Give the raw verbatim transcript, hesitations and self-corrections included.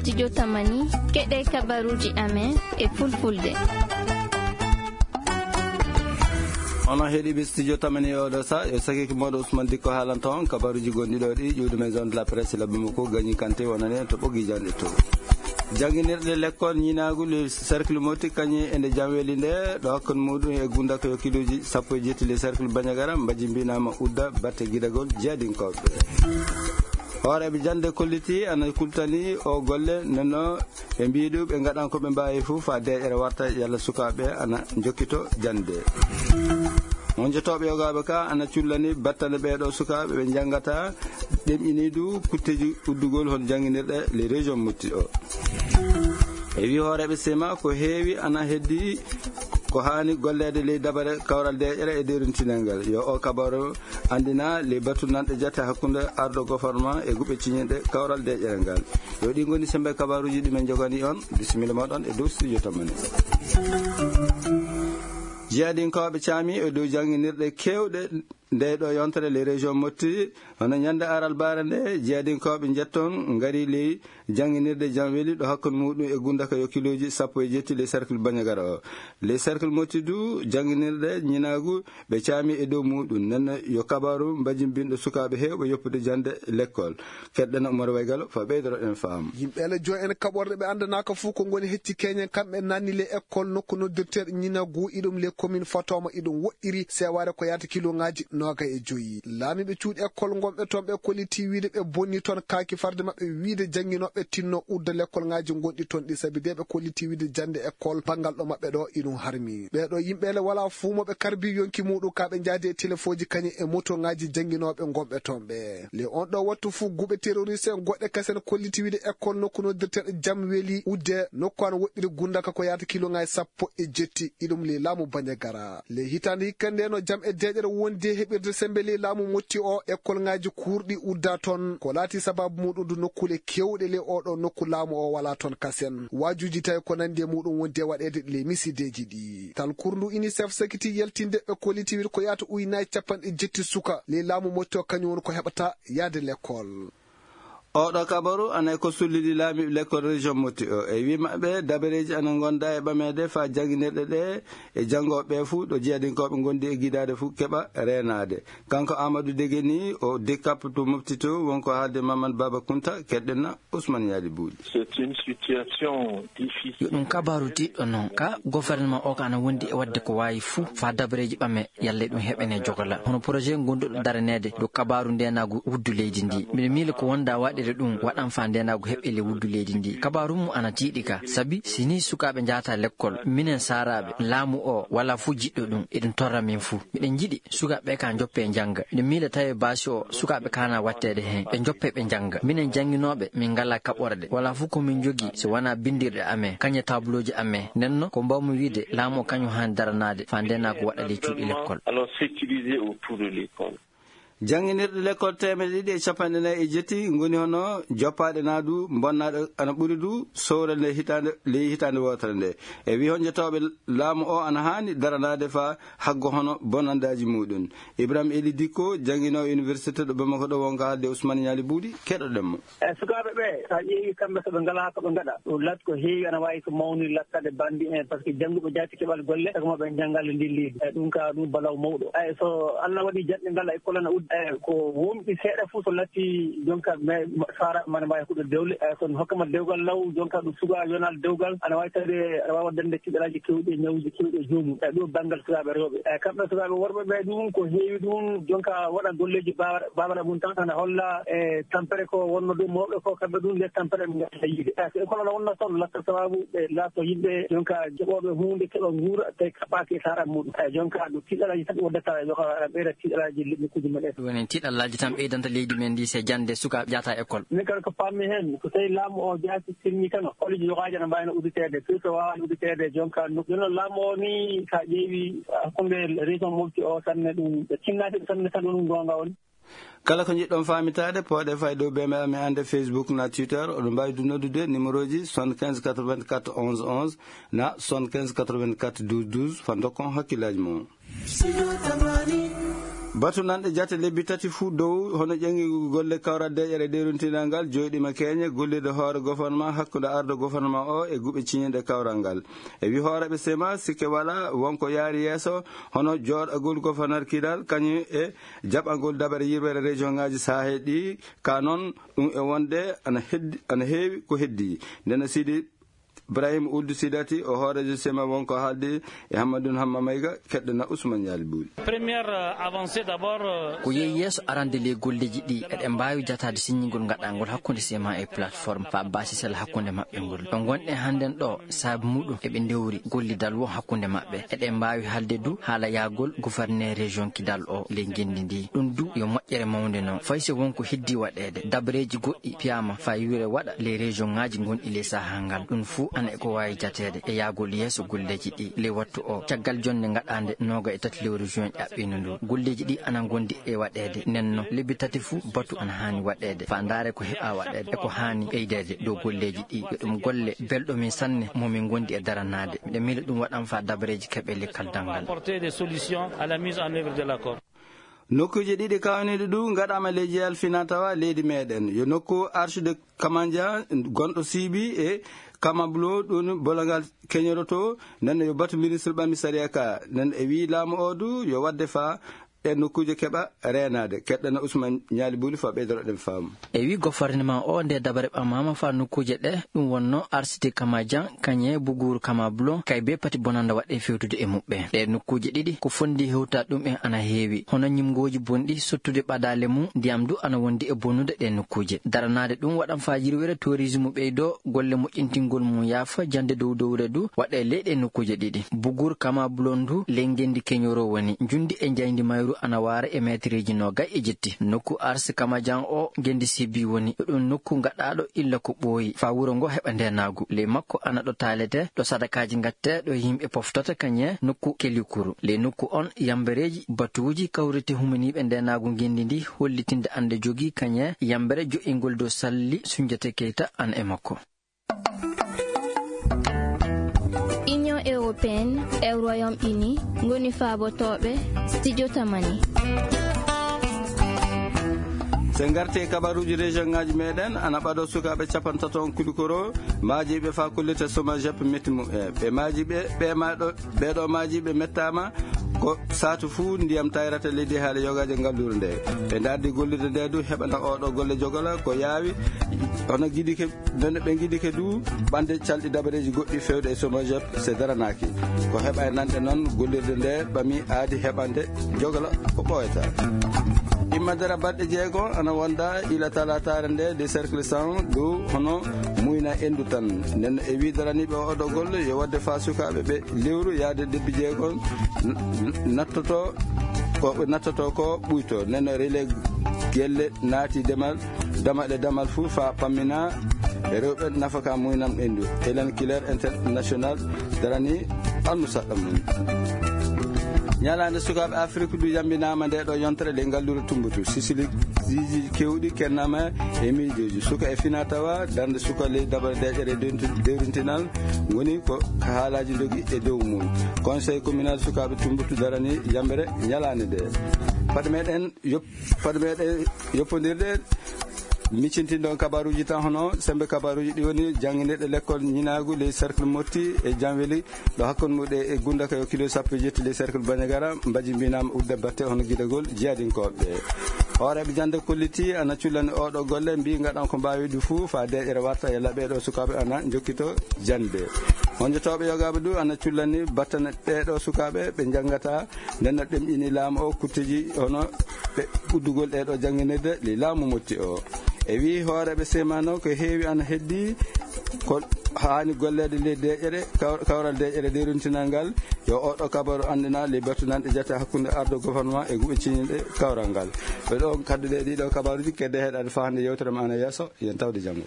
studio Tamani keɗe kabaruji amen e fulfulde. Ono heeɗiɓe studio Tamani oɗo sa e sakiki moɗo Ousmane Dikko haalanta on kabaruji gonɗiɗo ɗi ƴiwde maison de la presse labbi makko Gagny Kanté wonane to ɓoggi janɗe to jangguinirɗe l'école ñinagu le cercle moti kañi ende jamweli nde ɗo hakkude muɗum e gundaka yo kiloji sappo e jeetti le cercle Bagnagara mbaji mbinama udda batte guiɗagol jeeɗinkoɓe hooreɓe jande kolliti ana kultani o golle nenno ɓe mbiɗu ɓe gaɗan koɓe mbawi fof fa deƴere warta yalla sukaɓe ana jokkito jande on jotoɓe yogaɓe ka ana cullani battane ɓeɗo sukaɓe ɓe jangata ɗemƴinidu kutteji uddugol hon jangguinirɗe les régions mutti o e wi hooreɓe sema ko heewi ana heddi ko hani gollede ley dabare kawral deƴere e derintinel ngal yo o kabaru andina les batu nanɗe jatte hakkude arɗo gouvernement e guɓe ciñinɗe kawral deƴere ngal yo ɗi goni sembe kabaruji ɗimen jogani on bisimilla moɗon e dow studio Tamani jeeɗinkoɓe caami e dow jangguinirɗe kewɗe nde ɗo yontere les régions motti hono ñande aral baare nde jeeɗinkoɓe jetton gaari ley jangguinirde janweli ɗo hakkude muɗum e gundaka yo kiloji sappo e jeetti les cercle Bagnagara o les cercle motti du jangguinirɗe ñinagu ɓe caami e dow muɗum nenno yo kabaru mbajinbinɗo sukaɓe hewɓe yoppude jande l'école keɗɗen Oumar Waygalo fa ɓeydoroɗen faam yimɓeele jo ene kaɓorde ɓe andanaka fof ko goni hecci keñen kamɓe nanni le école nokku noddirteɗo ñinagu iɗum les commune fatoma iɗum woɗɗiri seware ko yata kilo ngaji noga e joyi laamiɓe cuuɗi école gonɓe toon ɓe kolliti wiide ɓe bonni toon kaaki farde mabɓe wiide jangguinoɓe tinno udda l'école ngaji gonɗi toon ɗi saabi de ɓe kolliti wiide jande école bangal ɗo mabɓe ɗo iɗum harmi ɓeɗo yimɓele wala fuumoɓe karbi yonki muɗum kaɓe jaadi e téléphone kañi e moto ngaji jangguinoɓe gonɓe toon ɓe le on ɗo wattu fuu guɓe terroriste en goɗɗe kasen kolliti wiide école nokku noddirteɗo jam weeli udde nokku an woɗɗiri gundaka ko yata kilo ngaji sappo e jetti iɗum le laamu Bagnagara le hitande hikkande no jam e deƴere wonde heɓirde sembe le laamu motti o école ngaji kurɗi udda toon ko laati sababu muɗum du nokkule kewɗe le oɗo nokku laamu o wala toon kasen wajuji tawi ko nandi e muɗum wonde waɗede le misideji ɗi tal kurdu UNICEF sakiti yaltinde ɓe kolliti wiide ko yata ujunnaje capanɗe jetti suka le laamu motti o kañum woni ko heɓata yaade l'école oɗo kabaru ana ko sullidi laamiɓe l'école région motti o e wimaɓe dabareji ana gonda e ɓamede fa jangguinirɗe ɗe e janggoɓe fuu ɗo jeeɗinkoɓe gondi e guidade fuu keeɓa renade kanko Amadou Degeni o décap to mofti to wonko haalde Mamadou Baba Kounta keɗɗenna Ousmane Yali Bouli c'est une situation difficile ɗum kabaru tiɗɗo noon ka gouvernement o ka ana wondi e wadde ko wawi fuu fa dabareji ɓame yalle ɗum heɓene jogala hono projet gonduɗo daranede do kabaru ndenago wuddu leydi ndi mbiɗa miila ko wonda waɗe ɗum waɗan fa ndenago heɓele wuddu leydi ndi kabaru mu ana tiiɗi ka sabi sini sukaɓe jahata l'école minen saraɓe laamu o wala fu jiɗɗo ɗum eɗen torra min fuu miɗen jiiɗi sukaɓe ka joppe jangga miɗen miila tawi basi o sukaɓe kana wattede hen ɓe joppe ɓe jangga minen jangguinoɓe min gala kaɓorde wala fu komin jogui so wona bindirɗe amen kañe tableau ji amen nenno ko mbawmi wiide laamu o kañum han daranade fa ndenago waɗa ley cuuɗi l'école alors sécurisé autour de l'école jangguinirɗe l'école temedde ɗiɗi e capanɗe nayyi e jetti goni hono joppaɗe naadu bonnaɗo ana ɓuuri du sowre nde hitande ley hitande wotere nde e wi hon jettoɓe laamu o ana hani daranade fa haggo hono bonandaji muɗum Ibrahima Eli Dikko jangguinowo université ɗo Bamako ɗo wonko haalde Ousmane Yali Bouli keɗoɗenmo e sukaɓe ɓe sa ƴeewi kamɓe soɓe ngala koɓe gaɗa ɗum lat ko heewi ana wawi ko mawni lattade bandi en par ce que jangguɓe jati keɓal golle tagomaɓe janggalle ndilliɗi e ɗum ka ɗum balaw mawɗo ay so Allah waɗi janɗe ngala école ana udda e ko wonɓi seeɗa fof so latti jonka sara mana mbawi huɗo dewle sono hokkama dewgal law jonka ɗum suga yonal dewgal ana wawi tawde aɗa wawa waddande tiɗalaji kewɗi e ñawuji kewɗi e joomum e ɗo banggal sukaɓe rewɓe e kamɓe sukaɓe worɓe ɓe ɗum ko heewi ɗum jonka waɗa golleji babana mum tan ana holla e tampere ko wonno ɗum mawɓe ko kamɓe ɗum nde tampere ɓe gatta yiide e so école ana wonno toon latta sababu ɓe laato yimɓe jonka joɓoɓe hunde keeɓa guura tawi kaɓaki e sara muɗum e jonka ɗum tiɗalaji tan waddata joka ɓeyda tiɗalaji liɓɓikuji meɗen tiɗallaji tan ɓeydanta leydi men ndi se jande sukaɓe jata école min kadi ko pammi hen ko tawi laamu o jaati sirñi tan kolleji jogaji ana mbawino udditede puis so wawani udditede jonka jono laamu o ni sa ƴeewi hakkude région mofti o sanne ɗum ɓe tinnaki ɗum sanne tan wonum gonga woni kala ko jiɗɗon famitade pooɗe fay dow beme amen ande Facebook na Twitter oɗo mbawi du noddude numéro ji soixante-quinze quatre-vingt-quatre onze onze na soixante-quinze quatre-vingt-quatre douze douze fa dokkon hakkillaji mum. batu nanɗe jate lebbi tati fuu dow hono ƴengi golle kawral deƴere deruntinal ngal joyɗima keñe gollirde hoore gouvernement hakkude arde gouvernement o e guɓe ciñede kawral ngal e wi hooreɓe sema sikke wala wonko yaari yeeso hono jooɗagol gouverneur kidal kañum e jaɓagol dabare yirwere région ngaji sahe ɗi ka noon ɗum e wonde ana heddi ana heewi ko heddi ndena sidi Ibrahim Ould Sidati o hoorejo sema wonko haaldi e Hammadou Hamma Mayga keɗɗana Ousmane Yali Bouli. Première avancée d'abord ko yeyi yeeso arande le golleji ɗi eɗen mbawi jatade signigol gaɗangol hakkude sema e plateforme fa basisel hakkude mabɓe ngol ɗo gonɗe hannden ɗo saabu muɗum eɓe ndewri gollidal wo hakkude mabɓe eɗen mbawi haalde du haala yagol gouverneur région kidal o le gendi ndi ɗum du yo moƴƴere mawde noon faysi wonko heddi waɗede dabreji goɗɗi piyama fa yiwre waɗa les région ngaji gonɗi le saha ngal ɗum fuu ana e ko wawi jatede e yagol yeeso golleji ɗi le wattu o caggal jonde gaɗande noga e tati lewru juin ƴaɓɓino ndu golleji ɗi ana gondi e waɗede nenno lebbi tati fuu batu ana hani waɗede fa ndaare ko heɓa waɗede eko hani ɓeydede dow golleji ɗi yo ɗum golle belɗo min sanne momin gondi e daranade miɗe miila ɗum waɗan fa dabareji keɓe lekkal dangal nokkuji ɗiɗi kawniɗe ɗu gaɗama le jeyal fina tawa leydi meɗen yo nokku archiduc Kamandia gonɗo Sibi e Kamablo ɗum bolagal keñoroto nanno yo batu ministre ɓammi saria ka nan e wi laamu o du yo wadde fa e nokkuje keɓa renade keɗɗana Ousmane Yali Bouli fa ɓeydoroɗen faamu e wi gouvernement o nde dabare ɓamama fa nokkuje ɗe ɗum wonno archiduc Kamadian kañe Bougour Kamablo kay be pati bonanda waɗe fewtude e muɓɓe ɗe nokkuje ɗiɗi ko fondi hewta ɗum en ana heewi hono ñimgoji bonɗi sottude ɓadale mum ndiyam du ana wondi e bonnude ɗe nokkuje daranade ɗum waɗan fa yirwere tourisme ɓeydo golle moƴƴintingol mum yaafa jande dow dowre du waɗe leyɗe nokkuje ɗiɗi Bougour Kamablo ndu lengendi keñoro woni jundi e jaydi mayru ana wara e metreji no gay e jetti nokku Arsi Kamadian o gendi Sibi woni ɗum nokku gaɗaɗo illa ko ɓooyi fa wuro ngo heɓa ndenagu le makko ana ɗo talete ɗo sadakaji gatte ɗo yimɓe poftata kañe nokku Kelikuru le nokku on yambereji batuji kawrete humaniɓe ndenagu gendi ndi hollitinde ande jogi kañe yambere jo'ingol dow Salli Sunjata Keita an e makko. Union européenne e Royaume-Uni ngoni faabotoɓe studio tamani se garte kabaruji région ngaji meɗen ana ɓaɗo sukaɓe capantaton kulikoro majiɓe fa kullite somajep mettimu e ɓe majiɓe ɓemaɗo ɓeɗo majiɓe mettama ko satu fuu ndiyam tayrata leydi haala yogaje ngalluru nde ɓe dardi gollirde nde du heɓata oɗo golle jogola ko yaawi hono guiɗike nonne ɓe guiɗike du ɓande calɗi dabareji goɗɗi fewde e somajep se daranaki ko heɓa e nanɗe noon gollirde nde ɓami aadi heɓande jogola ko ɓoyata immadara balɗe jeego ana wonda ila talatare nde de cercle cent dow hono muyna endu tan nden e widaraniɓe oɗo golle yo wadde fa sukaɓe ɓe lewru yaade debbi jeegol nattoto koɓe nattoto ko ɓuyto nden relais gelle naati demal damaɗe damal fou fa pammina rewɓe nafaka muynam endu Hélène Killer international darani almu saɗɗam mum ñalande sukaɓe Afrique du yambinama nde ɗo yontere le ngalluru tumbutu sisili jiji kewɗi kennama e miijoji suka e fina tawa darde suka ley dabare deƴere dewrintinal woni ko haalaji jogui e dow mum conseil communal sukaɓe tumbutu darani yambere ñalande nde paɗe meɗen yop paɗe meɗen yoppodirde miccintinɗon kabaruji tan hono sembe kabaruji ɗi woni jangguineɗe l'école ñinagu les cercle motti e janweli ɗo hakkude muɗe e gundaka yo kilo sappo e jetti les cercle banegara mbaji mbinama udde batte hono guiɗagol jeyadinkoɓe hooreɓe jande kolliti ana cullani oɗo golle mbi gaɗan ko mbawiɗi fou fa deƴere warta e laaɓeɗo sukaɓe ana jokkito jande honjotoɓe yogaɓe du ana cullani battana ɗeɗo sukaɓe ɓe janggata ndenno ɗemƴini laamu o kutteji hono ɓe uddugol ɗeɗo jangguinirde li laamu motti o e wi hooreɓe semano ko heewi ana heddi ko hani gollede le deƴere kawral deƴere deruntinal ngal yo oɗo kabaru andina le battunanɗe jate hakkude ardo gouvernement e guɓe ciñiɗe kawral ngal ɓe ɗo kadduɗe ɗiɗo kabaruji kedde heɗade fa hande yewtere ma ana yesso yen tawde janggo